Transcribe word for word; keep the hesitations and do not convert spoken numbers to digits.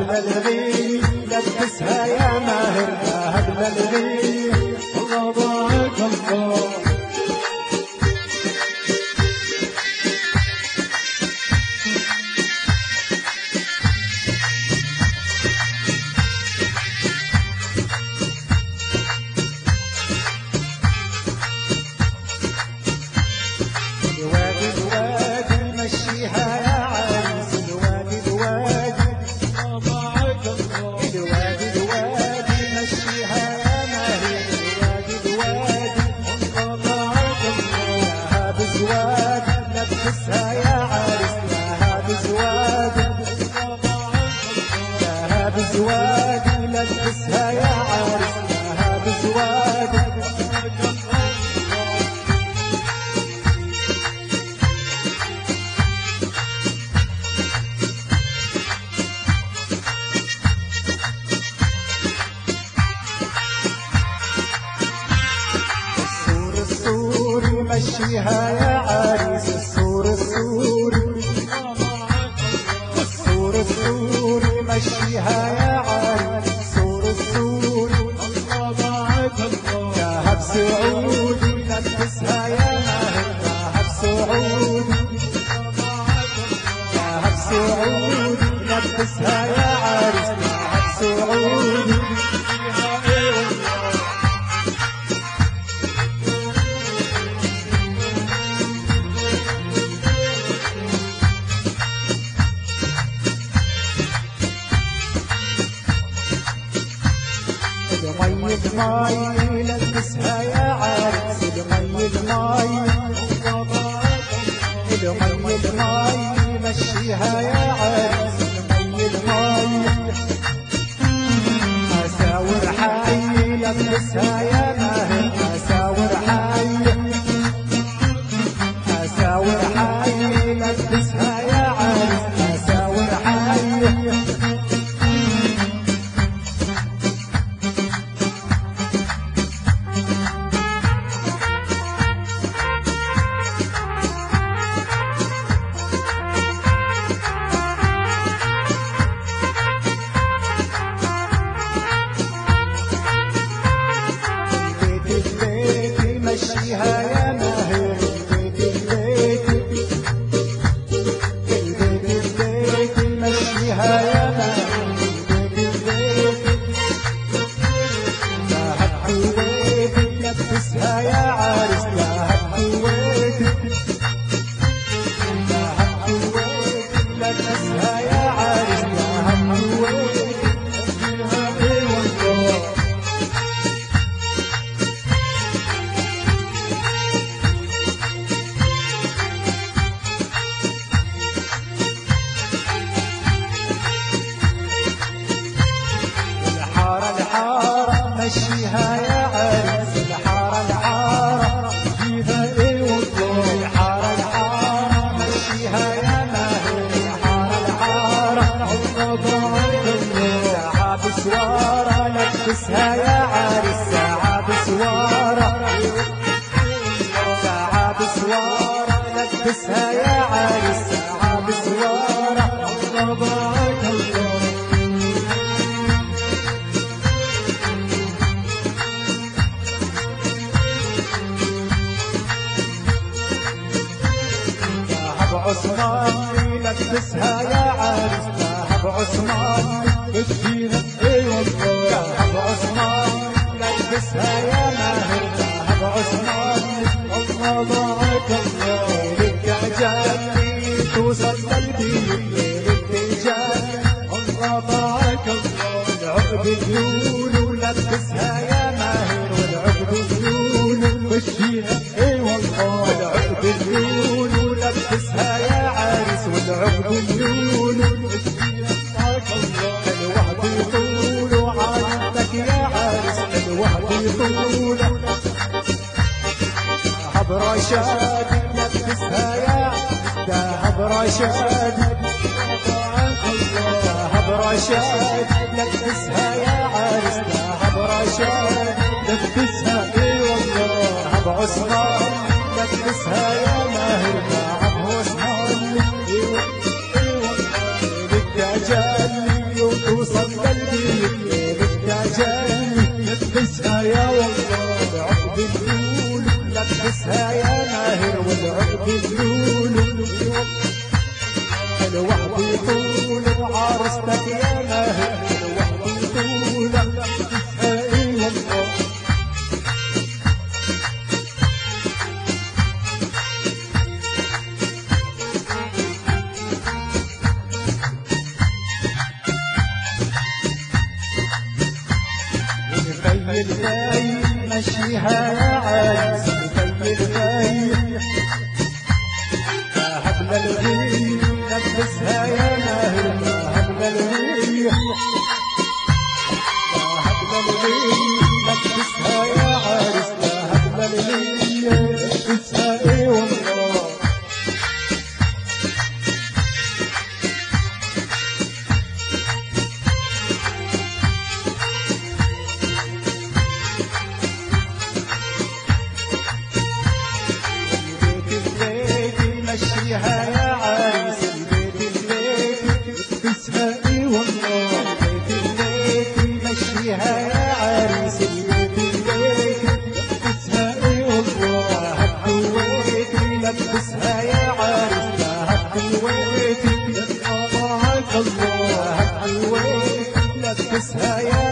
للغي لبسها يا ماهر ذهب للغي الله ضاعك الله بزواج لبسها يا عارس لها بزواج السور السور مشيها يا عارس السور السور السور السور مشيها يا عارس السور السور الله ضاعك الله ذهب سعودي لبسها يا ماهر ذهب سعودي ذهب سعودي لبسها يا عارس ذهب سعودي المي المي لبسها يا عارس المي المي المي المي مشيها يا عارس المي المي اساور حي لبسها يا ماهر اساور حي اساور حي لبسها يا عارس اساور حي مشيها يا ماهر البيت البيت البيت البيت مشيها يا ماهر البيت البيت ذهب كويت لبسها يا عارس ذهب كويت ذهب كويت لبسها يا عارس ذهب كويت مشيها يا عارس الحارة الحارة جيبها ايه والله الحارة الحارة مشيها يا ماهر الحارة الحارة الله ضاعك الله ساعة بسوارة لبسها يا عارس ساعة بسوارة ساعة بسوارة لبسها يا عارس ساعة بسوارة الله ضاعك الله عثمان لبسها يا عارس ذهب عثمان بدينا اي والله ذهب عثمان لبسها يا ماهر ذهب عثمان الله ضاعك الله للدجال توصل قلبي للدجال الله ضاعك الله العقد اليول ولبسها يا ماهر والعقد اليول بدينا اي والله العقد اليول لبسها يا عارس والعقد النون الوهب يطول عادتك يا عارس الوهب يطول ذهب رشاد لبسها يا ذهب رشاد ذهب رشاد لبسها يا عارس ذهب رشاد لبسها اي والله ذهب عثمان لبسها يا ماهر ذهب عثمان بالدجال توصل للبيت بدها جاي لبسها يا والله بعقد اللولو لبسها يا ماهر والعقد اللولو لوحدي طول وعروستك يا ماهر لوحدي طول لبسها اي والله الخيل جاي مشيها يا عايز الخيل جاي هب للغيب لبسها يا ماهر هب للغيب هب للغيب لبسها يا عايز هب للغيب لبسها اي والله مشيها يا عريس البيت البيت لبسها اي والله البيت البيت مشيها يا عريس البيت البيت لبسها اي والله هبويتي لبسها يا عريس هبويتي الله الله هبويتي لبسها يا